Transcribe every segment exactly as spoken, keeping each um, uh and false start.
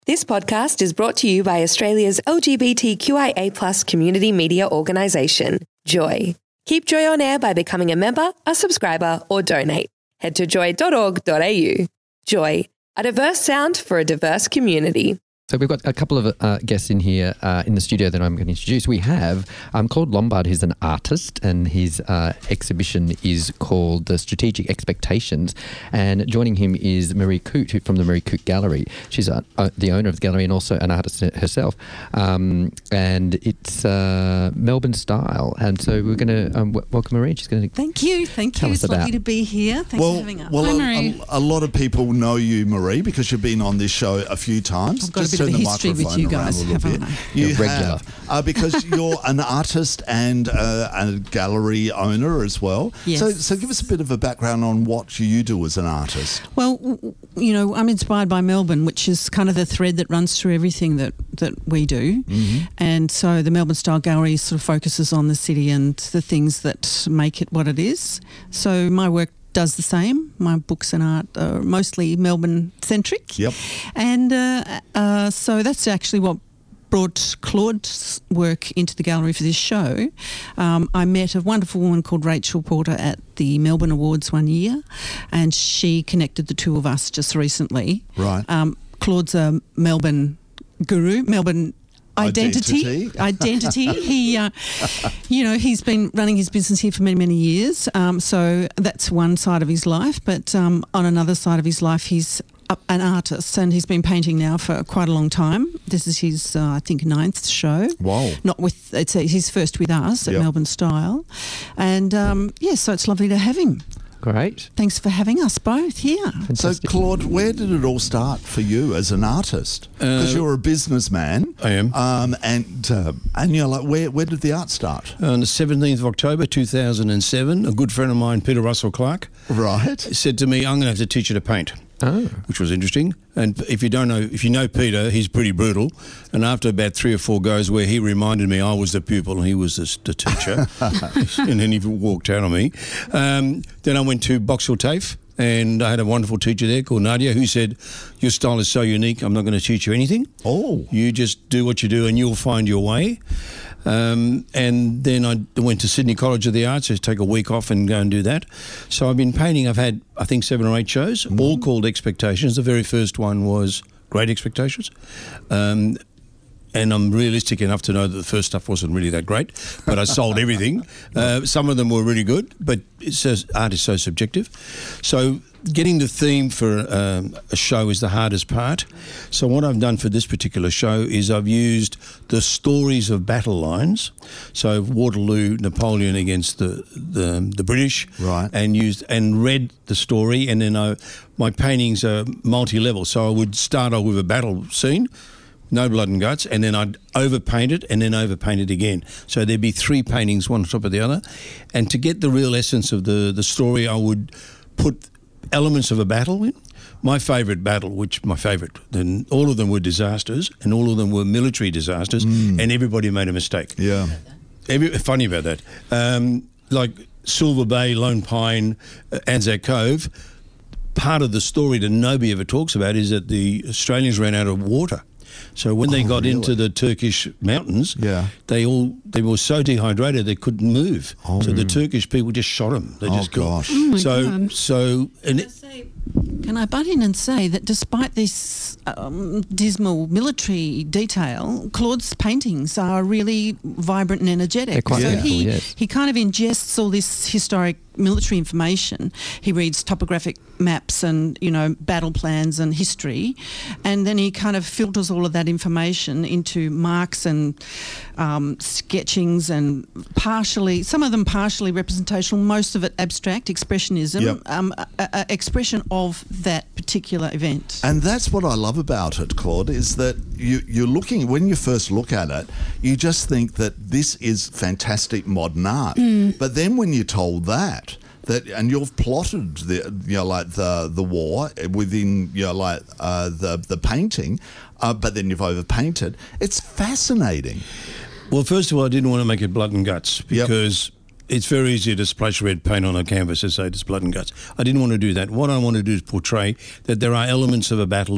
This podcast is brought to you by Australia's L G B T Q I A plus community media organisation, Joy. Keep Joy on air by becoming a member, a subscriber, or donate. Head to joy dot org dot a u. Joy, a diverse sound for a diverse community. So we've got a couple of uh, guests in here uh, in the studio that I'm going to introduce. We have um, Claude Lombard, who's an artist, and his uh, exhibition is called The Strategic Expectations. And joining him is Marie Coote, who, from the Marie Coote Gallery. She's uh, uh, the owner of the gallery and also an artist herself. Um, and it's uh, Melbourne style. And so we're going to um, w- welcome Marie. She's going to Thank you. Thank tell you. us It's lovely about- to be here. Thanks well, for having us. well, Hi, a, Marie. a, a lot of people know you, Marie, because you've been on this show a few times. I've got a Just bit of turn a the history with microphone you around guys, a little haven't bit. I? You You're regular. have, uh, because you're an artist and uh, a gallery owner as well. Yes. So, so give us a bit of a background on what you do as an artist. Well, w- w- you know, I'm inspired by Melbourne, which is kind of the thread that runs through everything that, that we do. Mm-hmm. And so the Melbourne Style Gallery sort of focuses on the city and the things that make it what it is. So my work does the same. My books and art are mostly Melbourne-centric. Yep. And uh, uh, so that's actually what brought Claude's work into the gallery for this show. Um, I met a wonderful woman called Rachel Porter at the Melbourne Awards one year, and she connected the two of us just recently. Right. Um, Claude's a Melbourne guru, Melbourne identity. Identity. Identity. He, uh, you know, he's been running his business here for many, many years. Um, so that's one side of his life. But um, on another side of his life, he's a- an artist, and he's been painting now for quite a long time. This is his, uh, I think, ninth show. Wow. Not with, it's his first with us at Yep. Melbourne Style. And, um, yeah, so it's lovely to have him. Great. Thanks for having us both here. So, Fantastic. Claude, where did it all start for you as an artist? Because Uh, you're a businessman. I am. Um, and uh, and you're like, where where did the art start? On the seventeenth of October two thousand seven, a good friend of mine, Peter Russell Clark, Right. said to me, I'm going to have to teach you to paint, Oh. which was interesting. And if you don't know, if you know Peter, he's pretty brutal. And after about three or four goes where he reminded me I was the pupil and he was the, the teacher, and then he walked out on me. Um, then I went to Boxall TAFE, and I had a wonderful teacher there called Nadia who said, your style is so unique, I'm not going to teach you anything. Oh. You just do what you do and you'll find your way. Um, and then I went to Sydney College of the Arts to take a week off and go and do that. So I've been painting. I've had, I think, seven or eight shows, Mm-hmm. all called Expectations. The very first one was Great Expectations. Um, and I'm realistic enough to know that the first stuff wasn't really that great, but I sold everything. Uh, some of them were really good, but it says art is so subjective. So getting the theme for um, a show is the hardest part. So what I've done for this particular show is I've used the stories of battle lines. So Waterloo, Napoleon against the the, the British, Right. and used and read the story, and then I, my paintings are multi-level. So I would start off with a battle scene. No blood and guts, and then I'd overpaint it and then overpaint it again. So there'd be three paintings, one on top of the other. And to get the real essence of the, the story, I would put elements of a battle in. My favourite battle, which my favourite, then all of them were disasters, and all of them were military disasters, and everybody made a mistake. Yeah. Every, funny about that. Um, like Silver Bay, Lone Pine, uh, Anzac Cove, part of the story that nobody ever talks about is that the Australians ran out of water. So when they Oh, got really? into the Turkish mountains, Yeah. they all they were so dehydrated they couldn't move. So the Turkish people just shot them. They Oh, just got- gosh. my so God. so and it, Can I butt in and say that despite this um, dismal military detail, Claude's paintings are really vibrant and energetic. They're quite so beautiful, he, yes. he kind of ingests all this historic military information. He reads topographic maps and, you know, battle plans and history, and then he kind of filters all of that information into marks and um, sketchings and partially, some of them partially representational, most of it abstract, expressionism, Yep. um, a, a expression of that particular event. And that's what I love about it, Claude, is that you, you're looking, when you first look at it, you just think that this is fantastic modern art. But then when you're told that, that and you've plotted the you know like the the war within you know like uh, the the painting, uh, but then you've overpainted. It's fascinating. well, first of all, I didn't want to make it blood and guts Yep. because it's very easy to splash red paint on a canvas and say it's blood and guts. I didn't want to do that. What I want to do is portray that there are elements of a battle that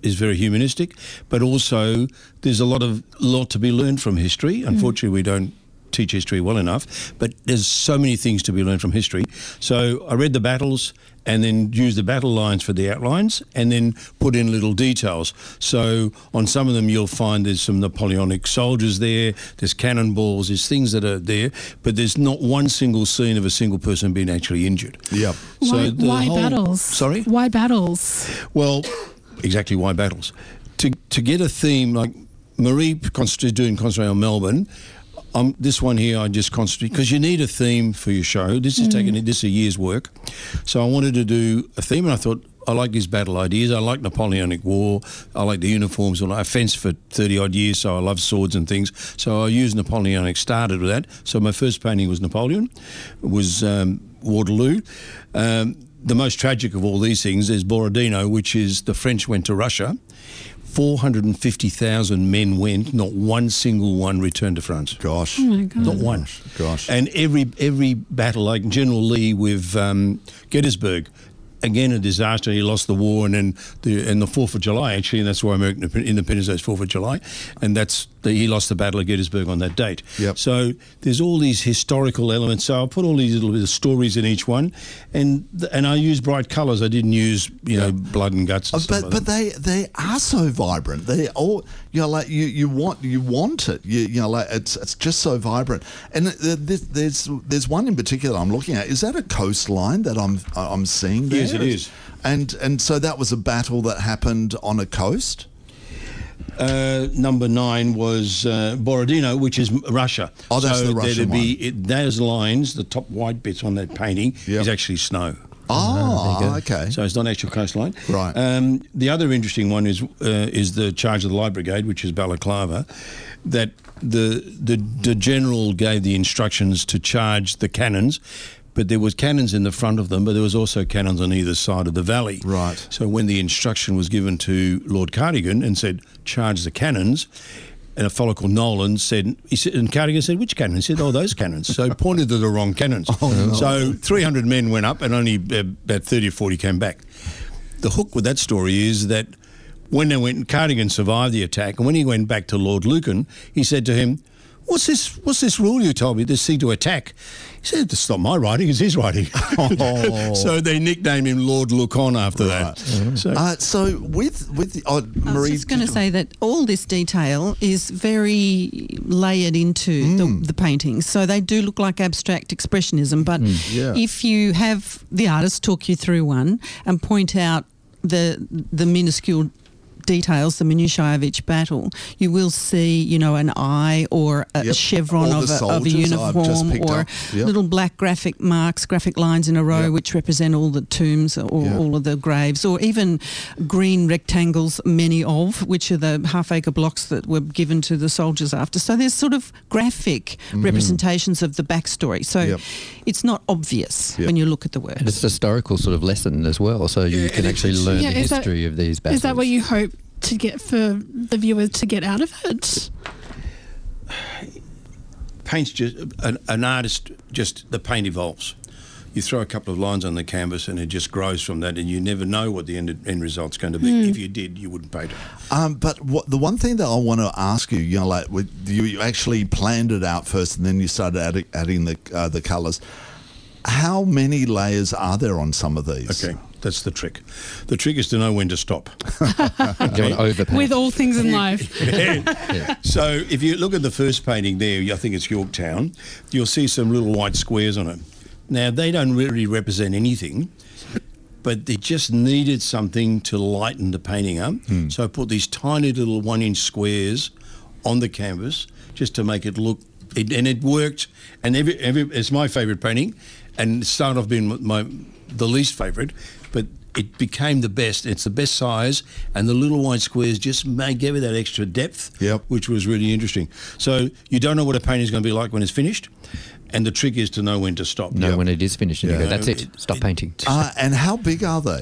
is very humanistic, but also there's a lot of lot to be learned from history. Unfortunately, mm. we don't teach history well enough, but there's so many things to be learned from history. So I read the battles and then used the battle lines for the outlines and then put in little details. So on some of them you'll find there's some Napoleonic soldiers there, there's cannonballs, there's things that are there, but there's not one single scene of a single person being actually injured. Yep. So why the why whole, battles? Sorry? Why battles? Well, exactly why battles. To to get a theme like Marie is doing Concentrate on Melbourne. Um, this one here, I just concentrate because you need a theme for your show. This is mm. taking this is a year's work, so I wanted to do a theme, and I thought I like these battle ideas. I like Napoleonic War. I like the uniforms. I fenced for thirty odd years, so I love swords and things. So I used Napoleonic. Started with that. So my first painting was Napoleon, was um, Waterloo. Um, the most tragic of all these things is Borodino, which is the French went to Russia. four hundred fifty thousand men went, not one single one returned to France. Gosh. Oh my God. Not one. Gosh. And every every battle, like General Lee with um, Gettysburg, again a disaster. He lost the war, and then the and the Fourth of July actually, and that's why American Independence Day is Fourth of July, and that's the, he lost the Battle of Gettysburg on that date. Yep. So there's all these historical elements. So I put all these little bit of stories in each one, and and I use bright colours. I didn't use you know blood and guts. And Uh, stuff but like but that. they they are so vibrant. They all you know like you, you want you want it. You you know like it's it's just so vibrant. And th- th- there's there's one in particular I'm looking at. Is that a coastline that I'm I'm seeing there? Yes, it is. And and so that was a battle that happened on a coast. Uh, number nine was uh, Borodino, which is Russia. Oh, that's so the Russian there'd be, one. It, those lines, the top white bits on that painting, Yep. is actually snow. Oh, okay. So it's not actual coastline. Right. Um, the other interesting one is uh, is the Charge of the Light Brigade, which is Balaclava, that the, the the general gave the instructions to charge the cannons, but there was cannons in the front of them, but there was also cannons on either side of the valley. Right. So when the instruction was given to Lord Cardigan and said, charge the cannons, and a fellow called Nolan said, he said, and Cardigan said, which cannons? He said, oh, those cannons. So he pointed to the wrong cannons. Oh, no. So three hundred men went up and only uh, about thirty or forty came back. The hook with that story is that when they went, Cardigan survived the attack, and when he went back to Lord Lucan, he said to him, What's this? What's this rule you told me? This thing to attack? He said, "It's not my writing; it's his writing." Oh. So they nicknamed him Lord Lucan after Right. that. Mm-hmm. So, Uh, so with with oh, I Marie, was just going to say that all this detail is very layered into the, the paintings. So they do look like abstract expressionism, but yeah. if you have the artist talk you through one and point out the the minuscule details, the minutiae of each battle, you will see, you know, an eye or a Yep. chevron All of the a, of a soldiers I've just uniform picked or up. Yep. little black graphic marks, graphic lines in a row Yep. which represent all the tombs or Yeah. all of the graves, or even green rectangles, many of, which are the half-acre blocks that were given to the soldiers after. So there's sort of graphic representations of the backstory. So Yep. it's not obvious Yep. when you look at the work. And it's a historical sort of lesson as well, so you can actually learn Yeah, the is that- history of these battles. Is that what you hope to get for the viewers to get out of it? paint's just an, an artist. Just the paint evolves. You throw a couple of lines on the canvas, and it just grows from that. And you never know what the end, end result's going to be. Mm. If you did, you wouldn't paint it. Um, but what, the one thing that I want to ask you, you know, like with, you, you actually planned it out first, and then you started adding, adding the uh, the colours. How many layers are there on some of these? Okay, that's the trick. The trick is to know when to stop. Don't overpaint. With all things in life. Yeah. So if you look at the first painting there, I think it's Yorktown, you'll see some little white squares on it. Now, they don't really represent anything, but they just needed something to lighten the painting up. Hmm. So I put these tiny little one-inch squares on the canvas just to make it look, it, and it worked. And every, every, it's my favourite painting, and it started off being my the least favourite, but it became the best. It's the best size, and the little white squares just made, gave it that extra depth, Yep. which was really interesting. So you don't know what a painting is going to be like when it's finished, and the trick is to know when to stop. know Yep. when it is finished and you Yeah. go, that's it, It- stop it- painting. Uh, and how big are they?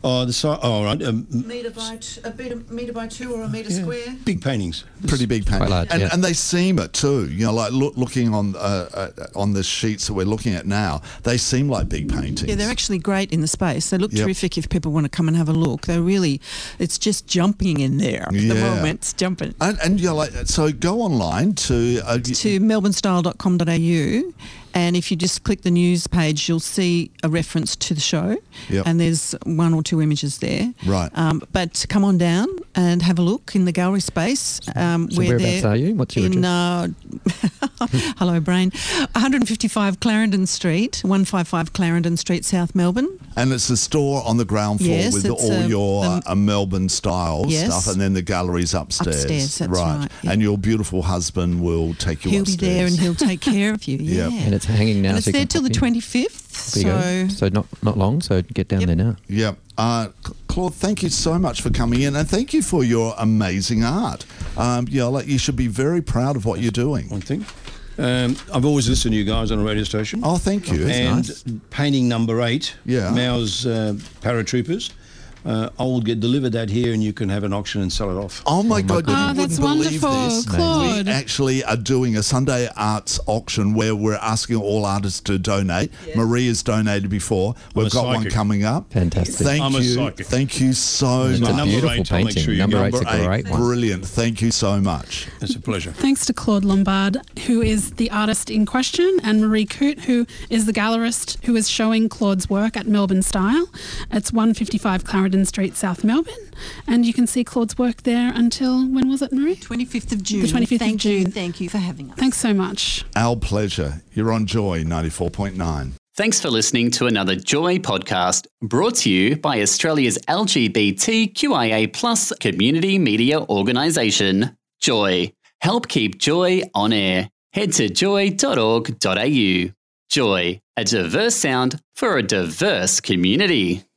Oh, the side. Oh, all right. Um, Metre by t- a metre, metre by two or a metre square. big paintings. Pretty big painting, Quite large, and, yeah. and they seam it too. You know, like look, looking on uh, uh, on the sheets that we're looking at now, they seem like big paintings. Yeah, they're actually great in the space. They look Yep. terrific if people want to come and have a look. They're really, it's just jumping in there at the Yeah. moment. It's jumping. And, and you know, like, so go online to uh, To melbourne style dot com dot a u, and if you just click the news page, you'll see a reference to the show, Yep. and there's one or two images there. Right. Um, but come on down and have a look in the gallery space. Um, So we're whereabouts there are you? What's your in, address? uh, hello, brain. one fifty-five Clarendon Street, one fifty-five Clarendon Street, South Melbourne. And it's a store on the ground floor Yes, with it's, all um, your um, uh, Melbourne style Yes. stuff, and then the gallery's upstairs. Upstairs, that's right, yeah. And your beautiful husband will take you He'll upstairs. be there and he'll take care of you. Yeah. Yep. And it's hanging now. And it's so you there can till the pop in. twenty-fifth. There you So go. So not not long. So get down Yep. there now. Yep. Uh, C- Claude, thank you so much for coming in, and thank you for your amazing art. Um, you know, like you should be very proud of what you're doing. One thing. Um, I've always listened to you guys on a radio station. Oh, thank you. and nice. painting number eight, Yeah. Mao's uh, Paratroopers. Uh, I will get delivered that here, and you can have an auction and sell it off. Oh my God! You Oh, wouldn't that's believe wonderful, this. Claude. We actually are doing a Sunday arts auction where we're asking all artists to donate. Marie has donated before. We've a got one psychic. coming up. Fantastic. Thank I'm a you. psychic. Thank you so It's much. a number beautiful eight, I'll make painting. sure you Number get eight's a Number great eight, one. brilliant. Thank you so much. It's a pleasure. Thanks to Claude Lombard, who is the artist in question, and Marie Coote, who is the gallerist who is showing Claude's work at Melbourne Style. It's one fifty-five Clarendon Street, South Melbourne. And you can see Claude's work there until, when was it, Marie? twenty-fifth of June. The twenty-fifth of Thank you. June. Thank you for having us. Thanks so much. Our pleasure. You're on Joy ninety-four point nine. Thanks for listening to another Joy podcast brought to you by Australia's L G B T Q I A plus community media organisation, Joy. Help keep Joy on air. Head to joy dot org dot a u. Joy, a diverse sound for a diverse community.